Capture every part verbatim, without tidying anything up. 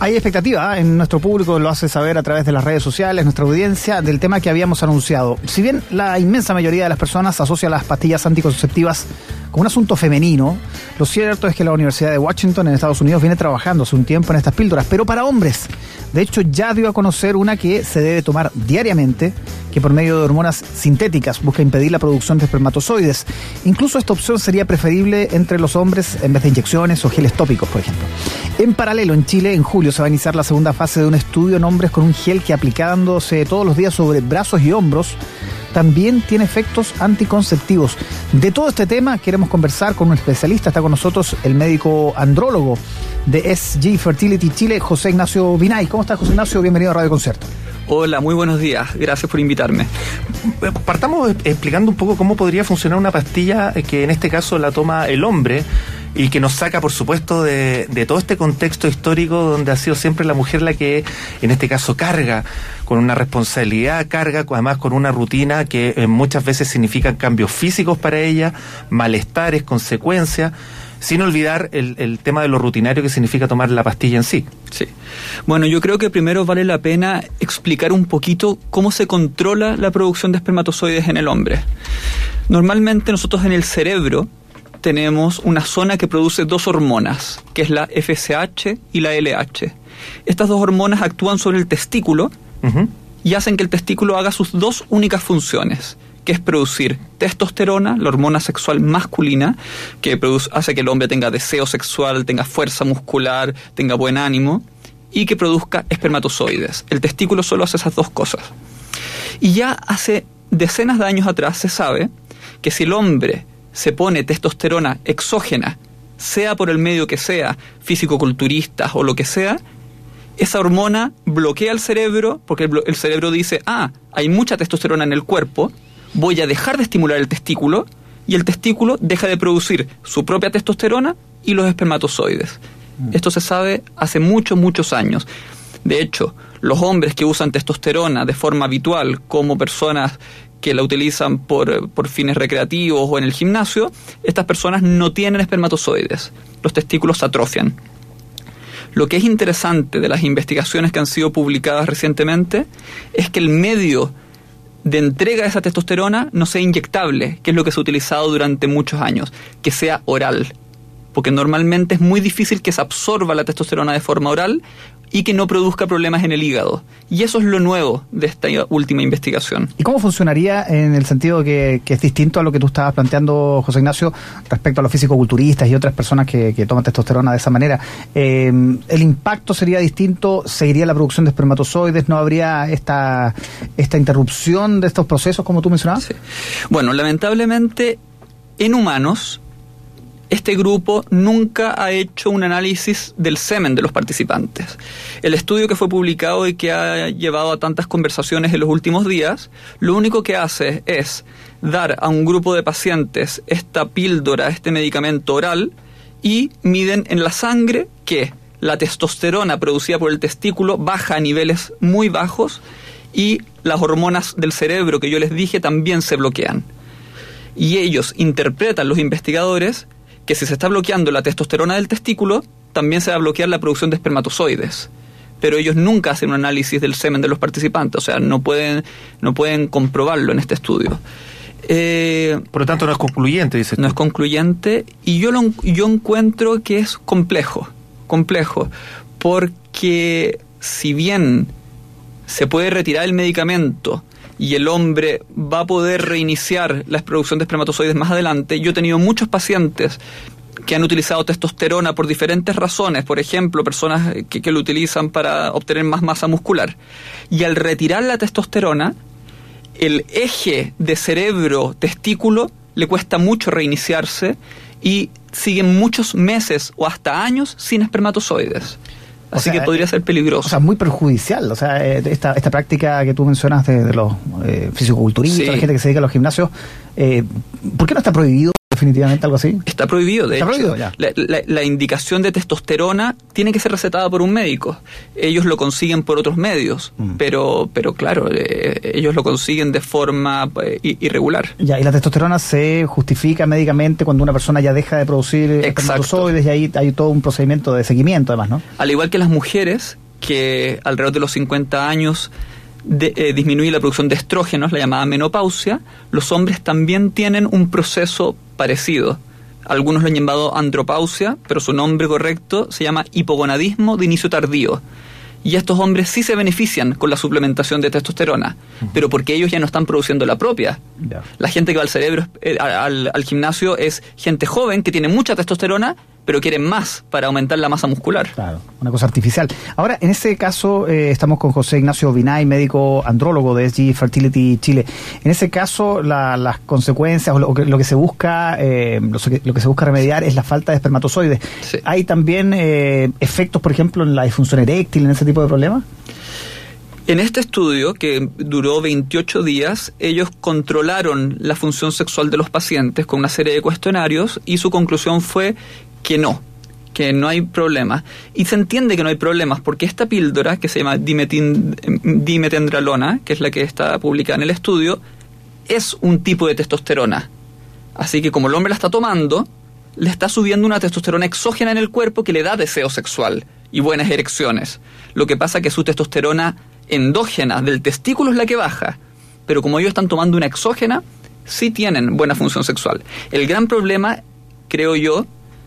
Hay expectativa ¿eh? en nuestro público, lo hace saber a través de las redes sociales, nuestra audiencia, del tema que habíamos anunciado. Si bien la inmensa mayoría de las personas asocia las pastillas anticonceptivas como un asunto femenino, lo cierto es que la Universidad de Washington en Estados Unidos viene trabajando hace un tiempo en estas píldoras, pero para hombres. De hecho, ya dio a conocer una que se debe tomar diariamente, que por medio de hormonas sintéticas busca impedir la producción de espermatozoides. Incluso esta opción sería preferible entre los hombres en vez de inyecciones o geles tópicos, por ejemplo. En paralelo, en Chile, en julio, se va a iniciar la segunda fase de un estudio en hombres con un gel que, aplicándose todos los días sobre brazos y hombros, también tiene efectos anticonceptivos. De todo este tema queremos conversar con un especialista. Está con nosotros el médico andrólogo de S G Fertility Chile, José Ignacio Binay. ¿Cómo estás, José Ignacio? Bienvenido a Radio Concierto. Hola, muy buenos días. Gracias por invitarme. Partamos explicando un poco cómo podría funcionar una pastilla que en este caso la toma el hombre y que nos saca, por supuesto, de, de todo este contexto histórico donde ha sido siempre la mujer la que, en este caso, carga con una responsabilidad, carga además con una rutina que eh, muchas veces significan cambios físicos para ella, malestares, consecuencias, sin olvidar el, el tema de lo rutinario que significa tomar la pastilla en sí. Sí. Bueno, yo creo que primero vale la pena explicar un poquito cómo se controla la producción de espermatozoides en el hombre. Normalmente nosotros en el cerebro tenemos una zona que produce dos hormonas, que es la F S H y la L H. Estas dos hormonas actúan sobre el testículo uh-huh. y hacen que el testículo haga sus dos únicas funciones, que es producir testosterona, la hormona sexual masculina, que produce, hace que el hombre tenga deseo sexual, tenga fuerza muscular, tenga buen ánimo, y que produzca espermatozoides. El testículo solo hace esas dos cosas. Y ya hace decenas de años atrás se sabe que si el hombre se pone testosterona exógena, sea por el medio que sea, físico-culturistas o lo que sea, esa hormona bloquea el cerebro, porque el, el cerebro dice, ah, hay mucha testosterona en el cuerpo, voy a dejar de estimular el testículo, y el testículo deja de producir su propia testosterona y los espermatozoides. Mm. Esto se sabe hace muchos, muchos años. De hecho, los hombres que usan testosterona de forma habitual, como personas que la utilizan por, por fines recreativos o en el gimnasio, estas personas no tienen espermatozoides. Los testículos se atrofian. Lo que es interesante de las investigaciones que han sido publicadas recientemente es que el medio de entrega de esa testosterona no sea inyectable, que es lo que se ha utilizado durante muchos años, que sea oral, porque normalmente es muy difícil que se absorba la testosterona de forma oral y que no produzca problemas en el hígado. Y eso es lo nuevo de esta última investigación. ¿Y cómo funcionaría en el sentido que, que es distinto a lo que tú estabas planteando, José Ignacio, respecto a los fisicoculturistas y otras personas que, que toman testosterona de esa manera? Eh, ¿El impacto sería distinto? ¿Seguiría la producción de espermatozoides? ¿No habría esta, esta interrupción de estos procesos, como tú mencionabas? Sí. Bueno, lamentablemente, en humanos, este grupo nunca ha hecho un análisis del semen de los participantes. El estudio que fue publicado y que ha llevado a tantas conversaciones en los últimos días, lo único que hace es dar a un grupo de pacientes esta píldora, este medicamento oral, y miden en la sangre que la testosterona producida por el testículo baja a niveles muy bajos y las hormonas del cerebro que yo les dije también se bloquean. Y ellos interpretan, los investigadores, que si se está bloqueando la testosterona del testículo, también se va a bloquear la producción de espermatozoides. Pero ellos nunca hacen un análisis del semen de los participantes, o sea, no pueden, no pueden comprobarlo en este estudio. Eh, Por lo tanto, no es concluyente, dices tú. No es concluyente, y yo, lo, yo encuentro que es complejo, complejo, porque si bien se puede retirar el medicamento y el hombre va a poder reiniciar la producción de espermatozoides más adelante, yo he tenido muchos pacientes que han utilizado testosterona por diferentes razones, por ejemplo, personas que, que lo utilizan para obtener más masa muscular. Y al retirar la testosterona, el eje de cerebro-testículo le cuesta mucho reiniciarse y siguen muchos meses o hasta años sin espermatozoides. Así o sea, que podría ser peligroso. O sea, muy perjudicial. O sea, esta, esta práctica que tú mencionas de, de los eh, fisicoculturistas, sí, la gente que se dedica a los gimnasios, eh, ¿por qué no está prohibido definitivamente algo así? Está prohibido, de Está hecho. prohibido, ya. La, la, la indicación de testosterona tiene que ser recetada por un médico. Ellos lo consiguen por otros medios, mm. pero pero claro, eh, ellos lo consiguen de forma eh, irregular. Ya, y la testosterona se justifica médicamente cuando una persona ya deja de producir espermatozoides, y ahí hay todo un procedimiento de seguimiento además, ¿no? Al igual que las mujeres, que alrededor de los cincuenta años de, eh, disminuye la producción de estrógenos, la llamada menopausia, los hombres también tienen un proceso parecido. Algunos lo han llamado andropausia, pero su nombre correcto se llama hipogonadismo de inicio tardío. Y estos hombres sí se benefician con la suplementación de testosterona, uh-huh. pero porque ellos ya no están produciendo la propia. Yeah. La gente que va al cerebro, eh, al, al gimnasio es gente joven que tiene mucha testosterona, pero quieren más para aumentar la masa muscular. Claro, una cosa artificial. Ahora, en este caso, eh, estamos con José Ignacio Binay, médico andrólogo de S G Fertility Chile. En ese caso, la, las consecuencias o lo que, lo que se busca eh, lo, que, lo que se busca remediar es la falta de espermatozoides. Sí. ¿Hay también eh, efectos, por ejemplo, en la disfunción eréctil, en ese tipo de problemas? En este estudio, que duró veintiocho días, ellos controlaron la función sexual de los pacientes con una serie de cuestionarios y su conclusión fue que no, que no hay problemas. Y se entiende que no hay problemas porque esta píldora, que se llama dimetin, dimetendralona, que es la que está publicada en el estudio, es un tipo de testosterona. Así que como el hombre la está tomando, le está subiendo una testosterona exógena en el cuerpo que le da deseo sexual y buenas erecciones. Lo que pasa es que su testosterona endógena del testículo es la que baja, pero como ellos están tomando una exógena, sí tienen buena función sexual. El gran problema, creo yo,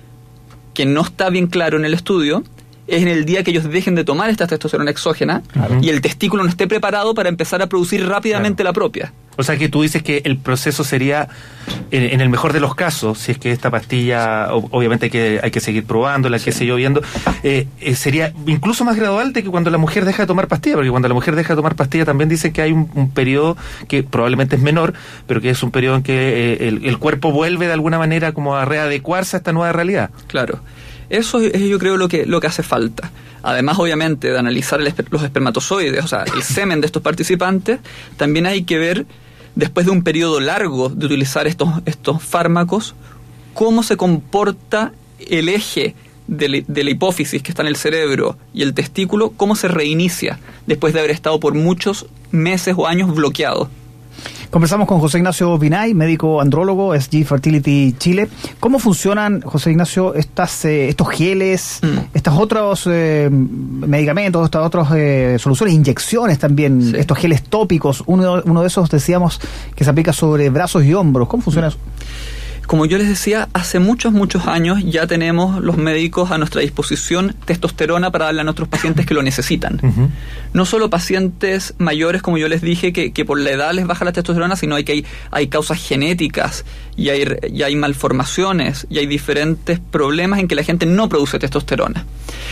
que no está bien claro en el estudio, es en el día que ellos dejen de tomar esta testosterona exógena, claro, y el testículo no esté preparado para empezar a producir rápidamente, claro, la propia. O sea que tú dices que el proceso sería, en, en el mejor de los casos, si es que esta pastilla, obviamente hay que, hay que seguir probándola, sí, qué sé yo, viendo, eh, eh, sería incluso más gradual de que cuando la mujer deja de tomar pastilla, porque cuando la mujer deja de tomar pastilla también dicen que hay un, un periodo que probablemente es menor, pero que es un periodo en que eh, el, el cuerpo vuelve de alguna manera como a readecuarse a esta nueva realidad. Claro. Eso es, yo creo, lo que lo que hace falta. Además, obviamente, de analizar el, los espermatozoides, o sea, el semen de estos participantes, también hay que ver, después de un periodo largo de utilizar estos, estos fármacos, cómo se comporta el eje de la, de la hipófisis que está en el cerebro y el testículo, cómo se reinicia después de haber estado por muchos meses o años bloqueado. Conversamos con José Ignacio Binay, médico andrólogo, S G Fertility Chile. ¿Cómo funcionan, José Ignacio, estas, eh, estos geles, mm. estos otros eh, medicamentos, estas otras eh, soluciones, inyecciones también, sí, estos geles tópicos? Uno, uno de esos decíamos que se aplica sobre brazos y hombros. ¿Cómo funciona eso? Como yo les decía, hace muchos, muchos años ya tenemos los médicos a nuestra disposición testosterona para darle a nuestros pacientes que lo necesitan. Uh-huh. No solo pacientes mayores, como yo les dije, que, que por la edad les baja la testosterona, sino hay que hay, hay causas genéticas y hay, y hay malformaciones y hay diferentes problemas en que la gente no produce testosterona.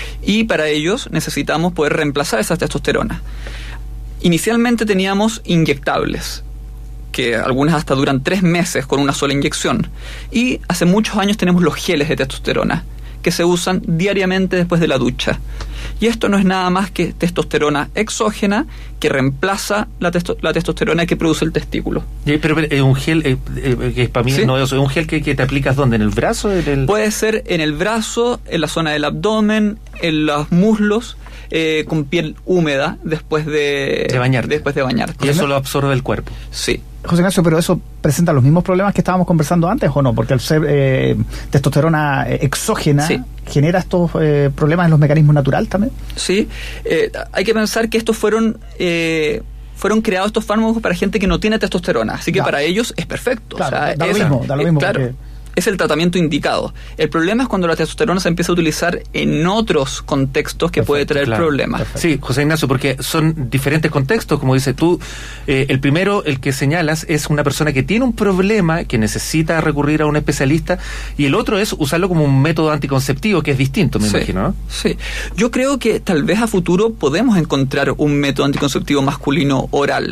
Y para ellos necesitamos poder reemplazar esa testosterona. Inicialmente teníamos inyectables, que algunas hasta duran tres meses con una sola inyección. Y hace muchos años tenemos los geles de testosterona, que se usan diariamente después de la ducha. Y esto no es nada más que testosterona exógena que reemplaza la, testo- la testosterona que produce el testículo. Pero, pero es un gel eh, eh, que es para mí, ¿sí?, novedoso. ¿Es un gel que, que te aplicas dónde? ¿En el brazo? ¿En el... Puede ser en el brazo, en la zona del abdomen, en los muslos, eh, con piel húmeda después de, de bañarte. Después de bañarte. Y eso lo absorbe el cuerpo. Sí. José Ignacio, ¿pero eso presenta los mismos problemas que estábamos conversando antes o no? Porque al ser eh, testosterona exógena, sí, ¿genera estos eh, problemas en los mecanismos naturales también? Sí, eh, hay que pensar que estos fueron... Eh, fueron creados estos fármacos para gente que no tiene testosterona, así que ya, para ellos es perfecto. Claro, o sea, da, lo es, mismo, da lo eh, mismo, claro, porque... es el tratamiento indicado. El problema es cuando la testosterona se empieza a utilizar en otros contextos que, perfecto, puede traer, claro, problemas. Perfecto. Sí, José Ignacio, porque son diferentes contextos, como dices tú. Eh, el primero, el que señalas, es una persona que tiene un problema, que necesita recurrir a un especialista, y el otro es usarlo como un método anticonceptivo, que es distinto, me, sí, imagino, ¿no? Sí. Yo creo que tal vez a futuro podemos encontrar un método anticonceptivo masculino oral.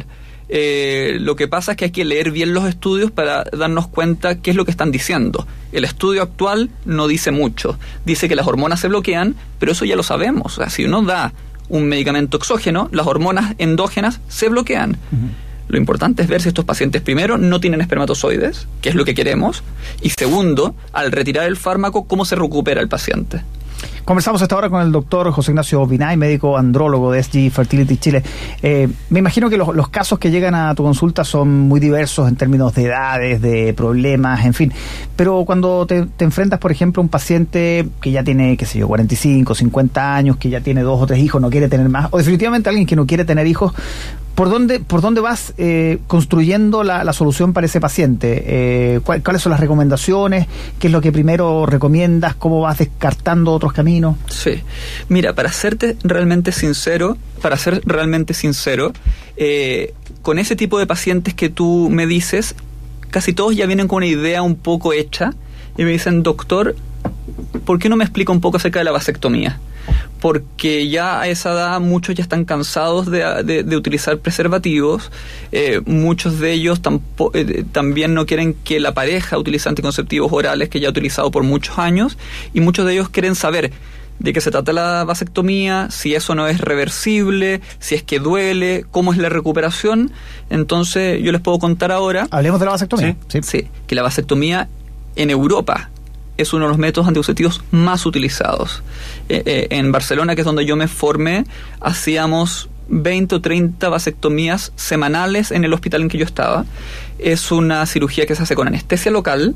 Eh, lo que pasa es que hay que leer bien los estudios para darnos cuenta qué es lo que están diciendo. El estudio actual no dice mucho. Dice que las hormonas se bloquean, pero eso ya lo sabemos. O sea, si uno da un medicamento exógeno, las hormonas endógenas se bloquean. Uh-huh. Lo importante es ver si estos pacientes, primero, no tienen espermatozoides, que es lo que queremos, y segundo, al retirar el fármaco, cómo se recupera el paciente. Conversamos esta hora con el doctor José Ignacio Binay, médico andrólogo de S G Fertility Chile. Eh, me imagino que los, los casos que llegan a tu consulta son muy diversos en términos de edades, de problemas, en fin. Pero cuando te, te enfrentas, por ejemplo, a un paciente que ya tiene, qué sé yo, cuarenta y cinco, cincuenta años, que ya tiene dos o tres hijos, no quiere tener más, o definitivamente alguien que no quiere tener hijos, ¿por dónde, por dónde vas eh, construyendo la, la solución para ese paciente? Eh, ¿cuál, ¿Cuáles son las recomendaciones? ¿Qué es lo que primero recomiendas? ¿Cómo vas descartando otros caminos? Sí. Mira, para serte realmente sincero, para ser realmente sincero, eh, con ese tipo de pacientes que tú me dices, casi todos ya vienen con una idea un poco hecha y me dicen, doctor, ¿por qué no me explica un poco acerca de la vasectomía? Porque ya a esa edad muchos ya están cansados de, de, de utilizar preservativos, eh, muchos de ellos tampo, eh, también no quieren que la pareja utilice anticonceptivos orales que ya ha utilizado por muchos años, y muchos de ellos quieren saber de qué se trata la vasectomía, si eso no es reversible, si es que duele, cómo es la recuperación. Entonces yo les puedo contar ahora... Hablemos de la vasectomía. Sí, sí, sí, que la vasectomía en Europa es uno de los métodos anticonceptivos más utilizados. Eh, eh, en Barcelona, que es donde yo me formé, hacíamos veinte o treinta vasectomías semanales en el hospital en que yo estaba. Es una cirugía que se hace con anestesia local,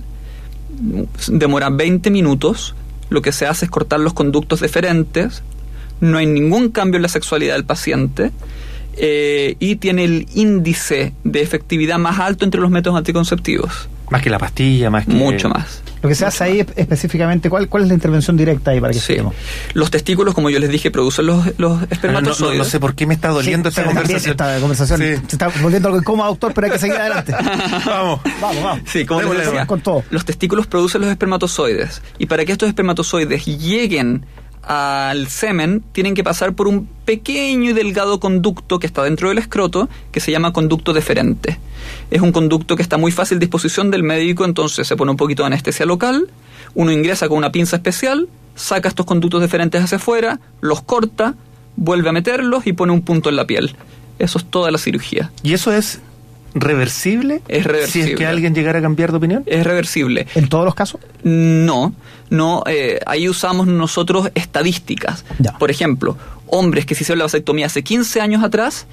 demora veinte minutos, lo que se hace es cortar los conductos deferentes, no hay ningún cambio en la sexualidad del paciente, eh, y tiene el índice de efectividad más alto entre los métodos anticonceptivos. Más que la pastilla, más que... Mucho más. Lo que se hace ahí específicamente, ¿cuál, ¿cuál es la intervención directa ahí para que sí. expliquemos? Los testículos, como yo les dije, producen los, los espermatozoides. No, no, no sé por qué me está doliendo sí, esta conversación. Esta conversación sí. Se está volviendo algo incómodo, doctor, pero hay que seguir adelante. Vamos. Vamos, vamos. Sí, como les decía, con todo. Los testículos producen los espermatozoides. Y para que estos espermatozoides lleguen al semen, tienen que pasar por un pequeño y delgado conducto que está dentro del escroto, que se llama conducto deferente. Es un conducto que está muy fácil a disposición del médico, entonces se pone un poquito de anestesia local, uno ingresa con una pinza especial, saca estos conductos deferentes hacia afuera, los corta, vuelve a meterlos y pone un punto en la piel. Eso es toda la cirugía. ¿Y eso es reversible? Es reversible. Si es que alguien llegara a cambiar de opinión. Es reversible. ¿En todos los casos? No, no. Eh, ahí usamos nosotros estadísticas. Ya. Por ejemplo, hombres que se hicieron la vasectomía hace quince años atrás,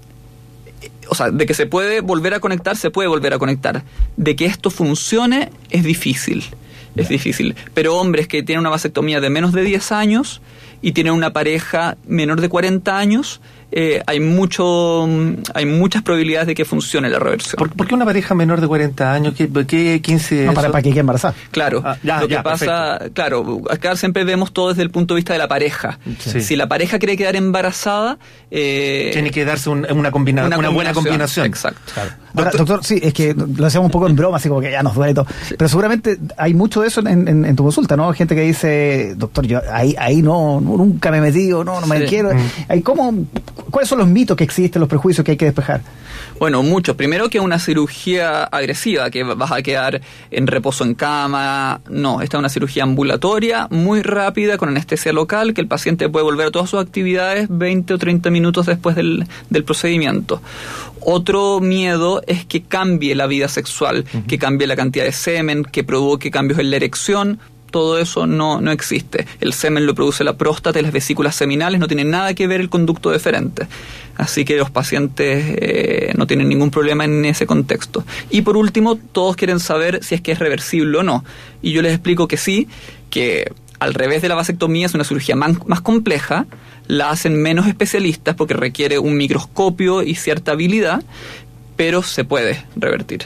o sea, de que se puede volver a conectar, se puede volver a conectar. De que esto funcione, es difícil. Es ya. difícil. Pero hombres que tienen una vasectomía de menos de diez años y tienen una pareja menor de cuarenta años, eh, hay mucho hay muchas probabilidades de que funcione la reversión. ¿Por, ¿por qué una pareja menor de cuarenta años? ¿Qué, qué quince? No, para, para que quede embarazada. Claro, ah, ya, lo que ya, pasa, perfecto. claro, acá siempre vemos todo desde el punto de vista de la pareja. Sí. Si la pareja quiere quedar embarazada, eh, tiene que darse un, una, combina, una, una buena combinación. Exacto. Claro. Ahora, doctor, sí, es que lo hacemos un poco en broma, así como que ya nos duele todo. Sí. Pero seguramente hay mucho de eso en, en, en tu consulta, ¿no? Gente que dice, doctor, yo ahí ahí no, no nunca me he metido, no, no me sí. quiero. Mm. Hay ¿cómo, ¿Cuáles son los mitos que existen, los prejuicios que hay que despejar? Bueno, mucho. Primero, que una cirugía agresiva, que vas a quedar en reposo en cama. No, esta es una cirugía ambulatoria, muy rápida, con anestesia local, que el paciente puede volver a todas sus actividades veinte o treinta minutos después del, del procedimiento. Otro miedo es que cambie la vida sexual, uh-huh. que cambie la cantidad de semen, que provoque cambios en la erección. Todo eso no, no existe. El semen lo produce la próstata y las vesículas seminales, no tiene nada que ver el conducto deferente. Así que los pacientes eh, no tienen ningún problema en ese contexto. Y por último, todos quieren saber si es que es reversible o no. Y yo les explico que sí, que al revés de la vasectomía es una cirugía más, más compleja, la hacen menos especialistas porque requiere un microscopio y cierta habilidad, pero se puede revertir.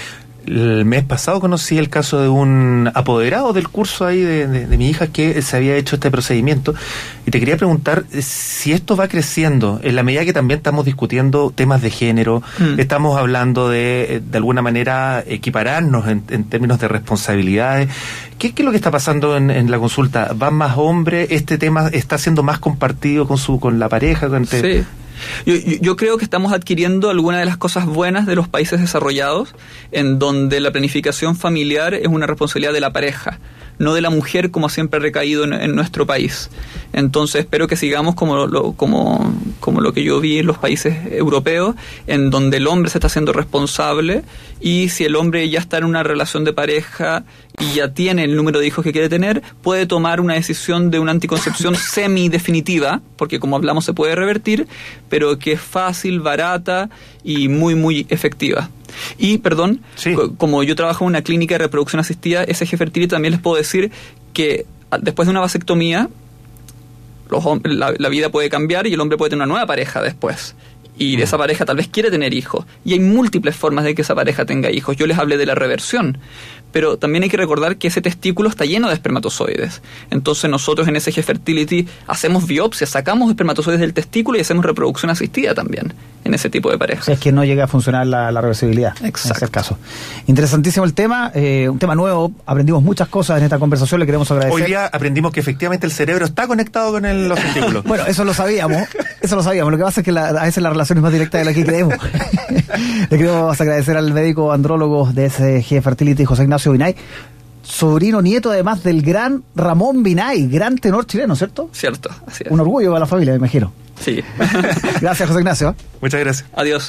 El mes pasado conocí el caso de un apoderado del curso ahí de, de, de mi hija que se había hecho este procedimiento, y te quería preguntar si esto va creciendo en la medida que también estamos discutiendo temas de género, mm. estamos hablando de de alguna manera equipararnos en, en términos de responsabilidades. ¿Qué, qué es lo que está pasando en, en la consulta? ¿Van más hombres? ¿Este tema está siendo más compartido con su con la pareja? Con sí. Yo, yo, yo creo que estamos adquiriendo algunas de las cosas buenas de los países desarrollados, en donde la planificación familiar es una responsabilidad de la pareja, no de la mujer como siempre ha recaído en, en nuestro país. Entonces espero que sigamos como lo, como, como lo que yo vi en los países europeos, en donde el hombre se está haciendo responsable, y si el hombre ya está en una relación de pareja y ya tiene el número de hijos que quiere tener, puede tomar una decisión de una anticoncepción semidefinitiva, porque como hablamos se puede revertir, pero que es fácil, barata y muy muy efectiva. Y, perdón, sí. co- como yo trabajo en una clínica de reproducción asistida, S G Fertility, también les puedo decir que a- después de una vasectomía, los hom- la, la vida puede cambiar y el hombre puede tener una nueva pareja después. Y de esa pareja tal vez quiere tener hijos. Y hay múltiples formas de que esa pareja tenga hijos. Yo les hablé de la reversión. Pero también hay que recordar que ese testículo está lleno de espermatozoides. Entonces nosotros en S G Fertility hacemos biopsias, sacamos espermatozoides del testículo y hacemos reproducción asistida también en ese tipo de parejas. O sea, es que no llega a funcionar la, la reversibilidad. Exacto. En ese caso. Interesantísimo el tema, eh, un tema nuevo. Aprendimos muchas cosas en esta conversación, le queremos agradecer. Hoy día aprendimos que efectivamente el cerebro está conectado con el, los testículos. Bueno, eso lo sabíamos, eso lo sabíamos. Lo que pasa es que la, a veces la relación es más directa de lo que creemos. Le queremos agradecer al médico andrólogo de S G Fertility, José Ignacio Binay, sobrino nieto además del gran Ramón Binay, gran tenor chileno, ¿cierto? Cierto, así es. Un orgullo para la familia, me imagino. Sí. Gracias, José Ignacio. Muchas gracias. Adiós.